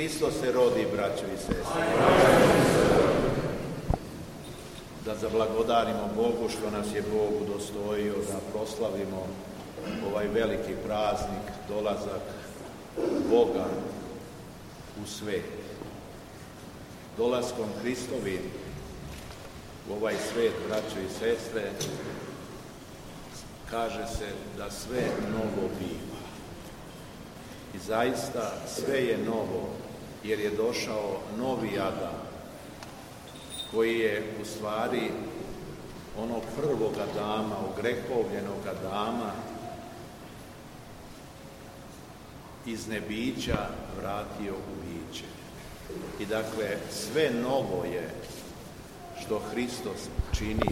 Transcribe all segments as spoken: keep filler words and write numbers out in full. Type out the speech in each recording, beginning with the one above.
Hristos se rodi, braćo i sestre. Da zablagodarimo Bogu što nas je Bog udostojio da proslavimo ovaj veliki praznik, dolazak Boga u svet. Dolaskom Hristovim u ovaj svet, braćo i sestre, kaže se da sve novo biva. I zaista sve je novo, jer je došao novi Adam, koji je u stvari onog prvog Adama, ogrehovljenog Adama, iz nebića vratio u biće. I dakle, sve novo je što Hristos čini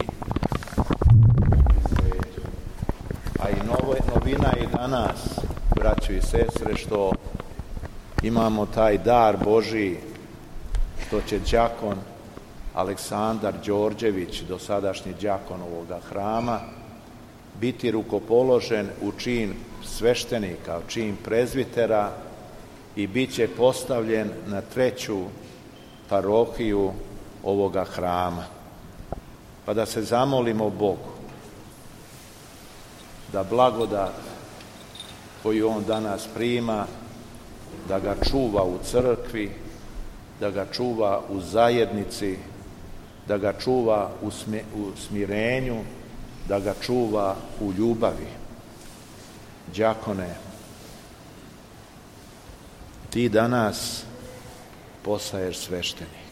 u svijetu. A i novo, novina je i danas, braćo i sestre, što imamo taj dar Božiji, što će đakon Aleksandar Đorđević, dosadašnji đakon ovoga hrama, biti rukopoložen u čin sveštenika, u čin prezbitera i bit će postavljen na treću parohiju ovoga hrama. Pa da se zamolimo Bogu da blagodat koju on danas prima, da ga čuva u crkvi, da ga čuva u zajednici, da ga čuva u, smi, u smirenju, da ga čuva u ljubavi. Đakone, ti danas postaješ sveštenik.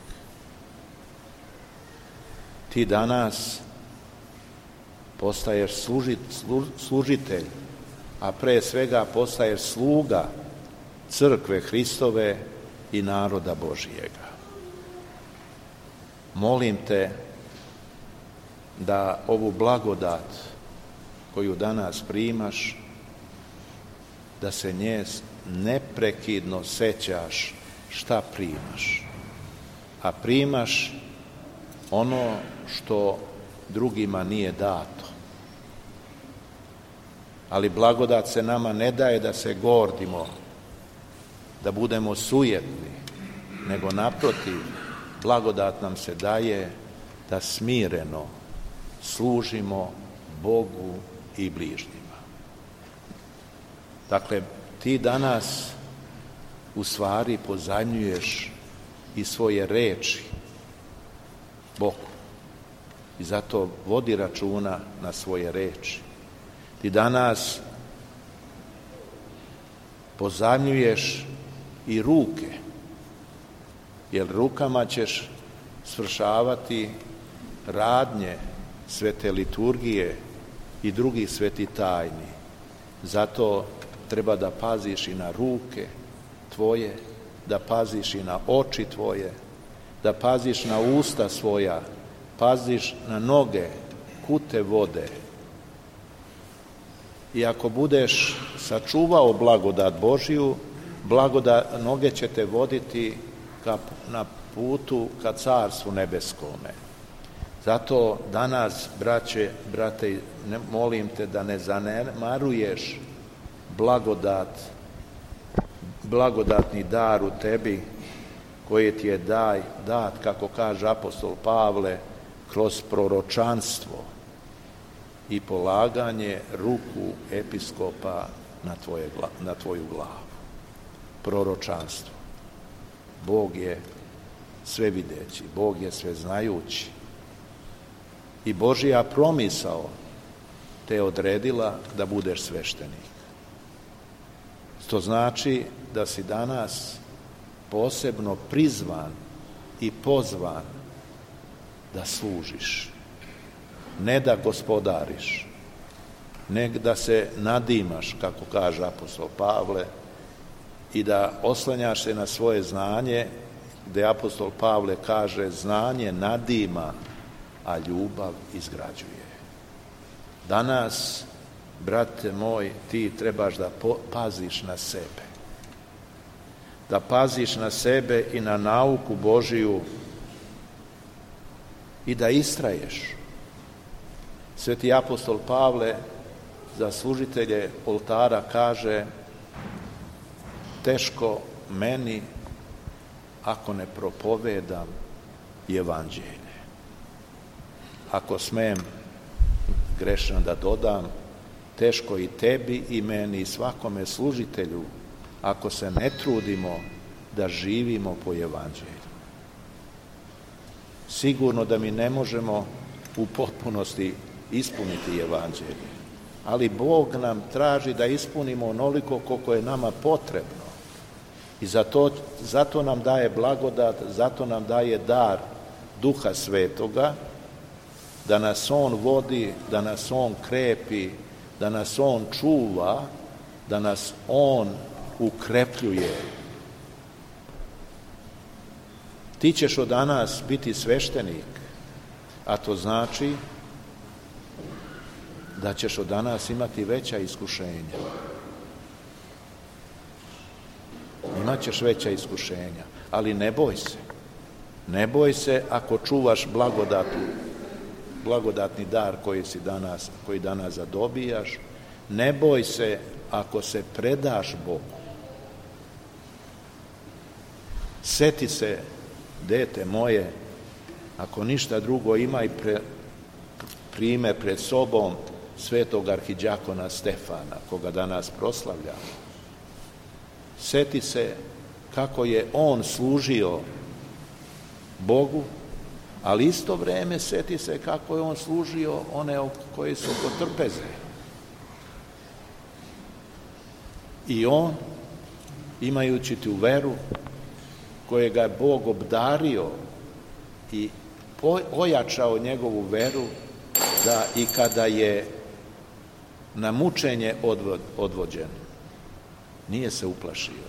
Ti danas postaješ služit, slu, služitelj, a pre svega postaješ sluga crkve Hristove i naroda Božijega. Molim te da ovu blagodat koju danas primaš, da se nje neprekidno sećaš šta primaš. A primaš ono što drugima nije dato. Ali blagodat se nama ne daje da se gordimo, da budemo sujetni, nego naprotiv, blagodat nam se daje da smireno služimo Bogu i bližnjima. Dakle, ti danas u stvari pozajmljuješ i svoje reči Bogu. I zato vodi računa na svoje reči. Ti danas pozajmljuješ i ruke, jer rukama ćeš svršavati radnje svete liturgije i drugih svetih tajni. Zato treba da paziš i na ruke tvoje, da paziš i na oči tvoje, da paziš na usta svoja, paziš na noge, kud te vode. I ako budeš sačuvao blagodat Božiju, blagodat, noge će te voditi ka, na putu ka Carstvu nebeskome. Zato danas, braće, brate, ne, molim te da ne zanemaruješ blagodat, blagodatni dar u tebi koji ti je daj, dat, kako kaže apostol Pavle, kroz proročanstvo i polaganje ruku episkopa na, tvoje, na tvoju glavu. Proročanstvo. Bog je sve videći, Bog je sve znajući. I Božja promisao te odredila da budeš sveštenik. To znači da si danas posebno prizvan i pozvan da služiš. Ne da gospodariš, ne da se nadimaš, kako kaže apostol Pavle, i da oslanjaš se na svoje znanje, gde apostol Pavle kaže znanje nadima, a ljubav izgrađuje. Danas, brate moj, ti trebaš da paziš na sebe. Da paziš na sebe i na nauku Božiju i da istraješ. Sveti apostol Pavle za služitelje oltara kaže teško meni ako ne propovedam evanđelje. Ako smem grešno da dodam, teško i tebi i meni i svakome služitelju ako se ne trudimo da živimo po evanđelju. Sigurno da mi ne možemo u potpunosti ispuniti evanđelje, ali Bog nam traži da ispunimo onoliko koliko je nama potrebno. I zato, zato nam daje blagodat, zato nam daje dar Duha Svetoga, da nas On vodi, da nas On krepi, da nas On čuva, da nas On ukrepljuje. Ti ćeš od danas biti sveštenik, a to znači da ćeš od danas imati veća iskušenja. Imaćeš veća iskušenja, ali ne boj se. Ne boj se ako čuvaš blagodatu, blagodatni dar koji si danas, koji danas zadobijaš. Ne boj se ako se predaš Bogu. Seti se, dete moje, ako ništa drugo, imaj pre, primer pred sobom svetog arhidjakona Stefana, koga danas proslavljamo. Seti se kako je on služio Bogu, ali isto vreme seti se kako je on služio one koji su oko trpeze. I on, imajući tu veru kojega je Bog obdario i ojačao njegovu veru, da i kada je na mučenje odvođen, nije se uplašio.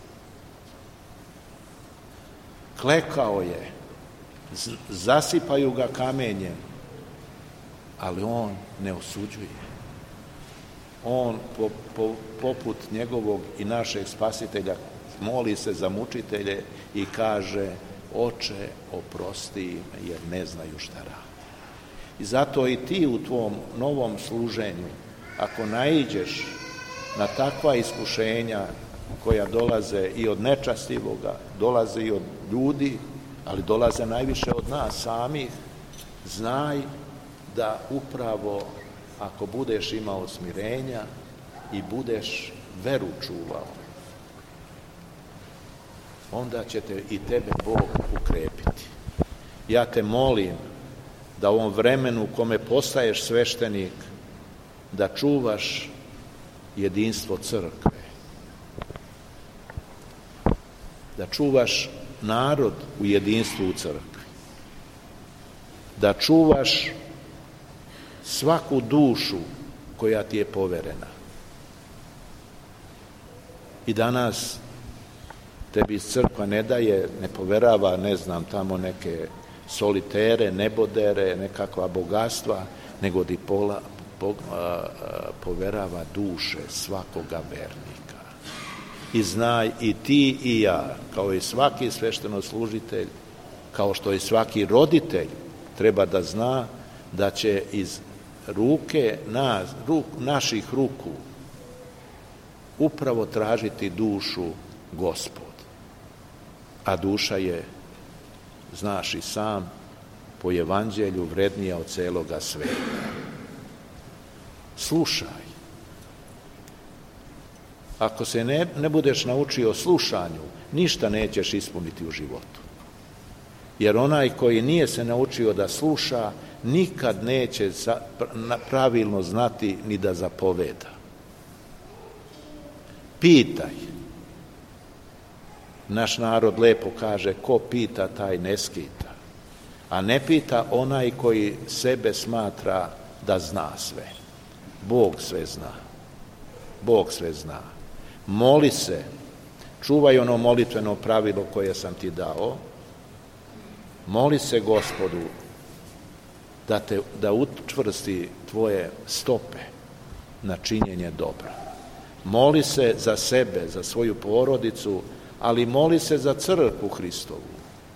Klekao je, zasipaju ga kamenjem, ali on ne osuđuje. On, po, po, poput njegovog i našeg spasitelja, moli se za mučitelje i kaže: Oče, oprosti im, jer ne znaju šta rade. I zato i ti u tvom novom služenju, ako naiđeš na takva iskušenja koja dolaze i od nečastivoga, dolaze i od ljudi, ali dolaze najviše od nas samih, znaj da upravo ako budeš imao smirenja i budeš veru čuvao, onda će te i tebe Bog ukrepiti. Ja te molim da u ovom vremenu u kome postaješ sveštenik, da čuvaš jedinstvo crkve, da čuvaš narod u jedinstvu u crkvi, da čuvaš svaku dušu koja ti je poverena. I danas tebi crkva ne daje, ne poverava, ne znam, tamo neke solitere, nebodere, nekakva bogatstva, nego ti pola, po, a, a, poverava duše svakoga vernika. I znaj, i ti i ja, kao i svaki sveštenoslужitelj, kao što i svaki roditelj treba da zna da će iz ruke nas, ruk, naših ruku upravo tražiti dušu Gospod. A duša je, znaš i sam, po evanđelju vrednija od celoga sveta. Slušaj. Ako se ne, ne budeš naučio slušanju, ništa nećeš ispuniti u životu. Jer onaj koji nije se naučio da sluša, nikad neće pravilno znati ni da zapoveda. Pitaj. Naš narod lepo kaže: ko pita, taj ne skita. A ne pita onaj koji sebe smatra da zna sve. Bog sve zna. Bog sve zna. Moli se. Čuvaj ono molitveno pravilo koje sam ti dao. Moli se Gospodu da, te, da učvrsti tvoje stope na činjenje dobra. Moli se za sebe, za svoju porodicu, ali moli se za crkvu Hristovu.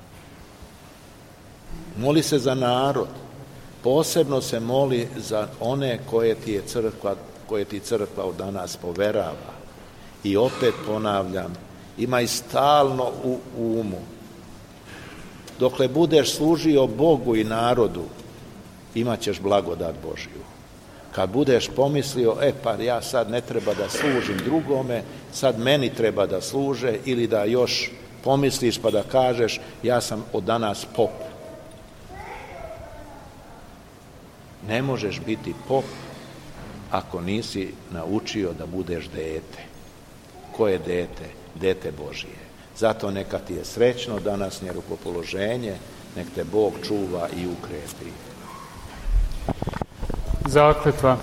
Moli se za narod. Posebno se moli za one koje ti je crkva, koje ti crkva od danas poverava. I opet ponavljam, imaj stalno u umu dokle budeš služio Bogu i narodu, imat ćeš blagodat Božju. Kad budeš pomislio, e pa ja sad ne treba da služim drugome, sad meni treba da služe, ili da još pomisliš pa da kažeš, ja sam od danas pop. Ne možeš biti pop ako nisi naučio da budeš dete. Ko je dete? Dete Božije. Zato neka ti je srećno današnje rukopoloženje, nek te Bog čuva i ukrepi. Zakletva.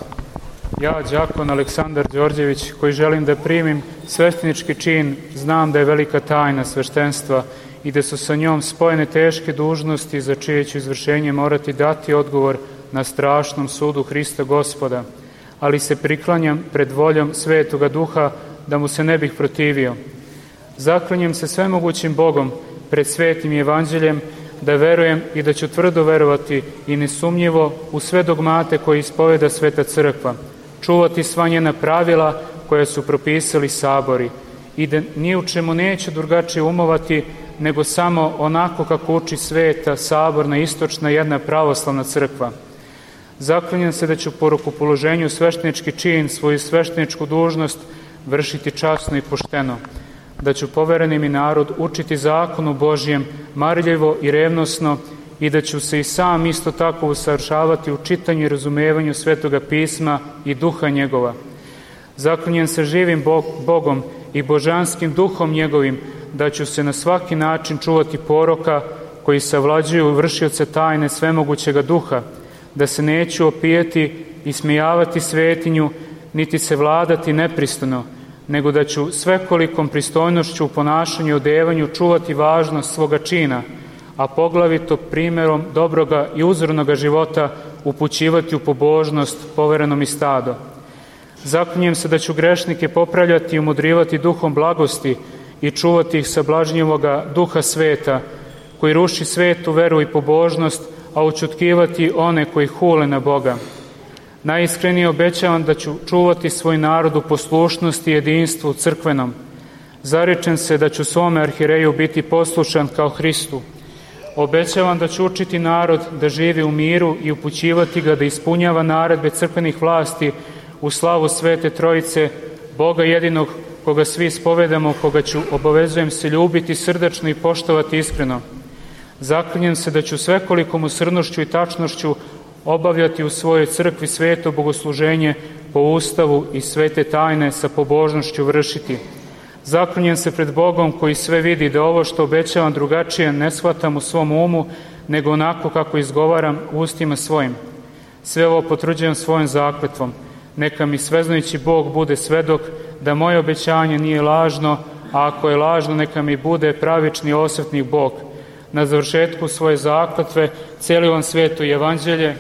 Ja, đakon Aleksandar Đorđević, koji želim da primim sveštenički čin, znam da je velika tajna sveštenstva i da su sa njom spojene teške dužnosti za čije ću izvršenje morati dati odgovor na strašnom sudu Hrista Gospoda, ali se priklanjam pred voljom Svetoga Duha da mu se ne bih protivio. Zaklanjam se svemogućim Bogom pred svetim evanđeljem da verujem i da ću tvrdo verovati i nesumnjivo u sve dogmate koje ispoveda Sveta Crkva, čuvati sva njena pravila koja su propisali sabori i da ni u čemu neću drugačije umovati nego samo onako kako uči sveta, saborna, istočna jedna pravoslavna crkva. Zaklanjam se da ću po rukopoloženju sveštenički čin, svoju svešteničku dužnost vršiti časno i pošteno, da ću povereni mi narod učiti zakonu Božijem marljivo i revnosno i da ću se i sam isto tako usavršavati u čitanju i razumevanju Svetoga pisma i duha njegova. Zaklanjam se živim Bog, Bogom i božanskim duhom njegovim da ću se na svaki način čuvati poroka koji savlađuju vršioce tajne svemogućega duha, da se neću opijeti i smijavati svetinju, niti se vladati nepristojno, nego da ću svekolikom pristojnošću u ponašanju i odevanju čuvati važnost svoga čina, a poglavito primjerom dobroga i uzornoga života upućivati u pobožnost povereno mi stado. Zaklinjem se da ću grešnike popravljati i umudrivati duhom blagosti i čuvati ih sa blažnjivoga duha sveta, koji ruši svetu veru i pobožnost, a učutkivati one koji hule na Boga. Najiskrenije obećavam da ću čuvati svoj narod u poslušnosti i jedinstvu crkvenom. Zarečem se da ću svome arhireju biti poslušan kao Hristu. Obećavam da ću učiti narod da živi u miru i upućivati ga da ispunjava naredbe crkvenih vlasti u slavu Svete Trojice, Boga jedinog koga svi ispovedamo, koga ću, obavezujem se, ljubiti srdačno i poštovati iskreno. Zaklinjem se da ću svekolikom usrdnošću i tačnošću obavljati u svojoj crkvi sveto bogosluženje po ustavu i svete tajne sa pobožnošću vršiti. Zaklinjem se pred Bogom koji sve vidi da ovo što obećavam drugačije ne shvatam u svom umu, nego onako kako izgovaram ustima svojim. Sve ovo potvrđujem svojom zakletvom. Neka mi sveznajući Bog bude svedok da moje obećanje nije lažno, a ako je lažno neka mi bude pravični osvetnik Bog. Na završetku svoje zakletve cijeli vam sveto evanđelje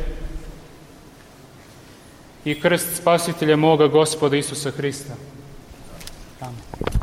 i krst spasitelja moga Gospoda Isusa Hrista. Amen.